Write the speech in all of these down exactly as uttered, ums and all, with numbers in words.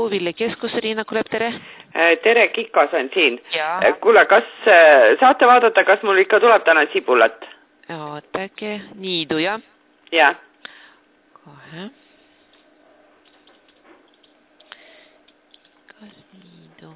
Viljakeskus, Riina Kulep, tere. Tere, Kikas on siin. Ja. Kuule, kas saate vaadata, kas mul ikka tuleb täna sibulat? Ootake, niidu, ja? Ja. Kohe. Kas niidu?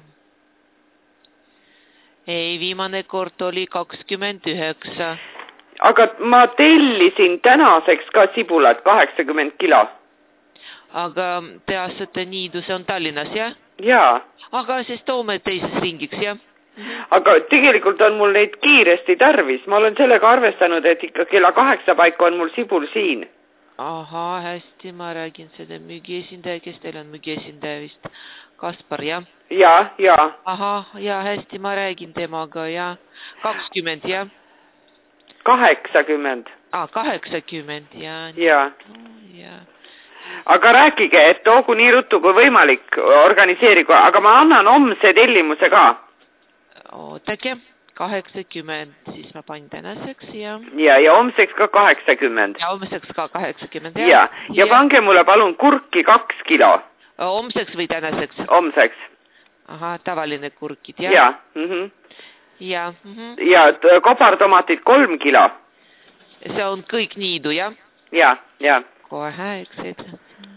Ei, viimane kord oli kakskümmend üheksa. Aga ma tellisin tänaseks ka sibulat kaheksakümmend kilo. Aga te astate niidu, see on Tallinnas, jah? Jaa. Aga siis toome teises ringiks, jah? Aga tegelikult on mul neid kiiresti tarvis. Ma olen sellega arvestanud, et ikka kella kaheksa paika on mul sibul siin. Aha, hästi, ma räägin seda müügiesindaja, kes teil on müügiesindaja vist? Kaspar, jah? Jaa, jaa. Aha, jaa, hästi, ma räägin temaga, jah. kakskümmend, jah? kaheksakümmend. Ah, kaheksakümmend, jah. Jaa. Jaa. Aga rääkige, et toogu nii ruttu kui võimalik organiseerigu, aga ma annan homse tellimuse ka. Ootake, kaheksakümmend, siis ma panin tänaseks, ja. Ja, ja homseks ka kaheksakümmend. Ja homseks ka kaheksakümmend, ja. Ja, ja pange mulle palun kurki kaks kilo. Homseks või tänaseks? Homseks. Aha, tavaline kurkid, jah? Ja, mhm. Ja, mhm. Ja kobartomatid kolm kilo. See on kõik niidu, jah? Ja, ja. Kohe, eks et.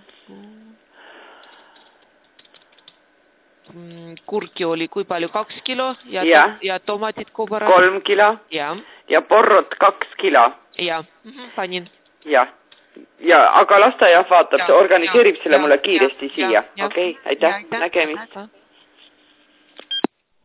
Kurki oli kui palju? Kaks kilo? Ja, ja. To ja tomatid kobarad? Kolm kilo. Ja. Ja porrot kaks kilo. Ja, mhm, panin. Ja. Ja, aga lastaja vaatab, see organiseerib selle mulle kiiresti siia. Okei, aitäh, nägemist.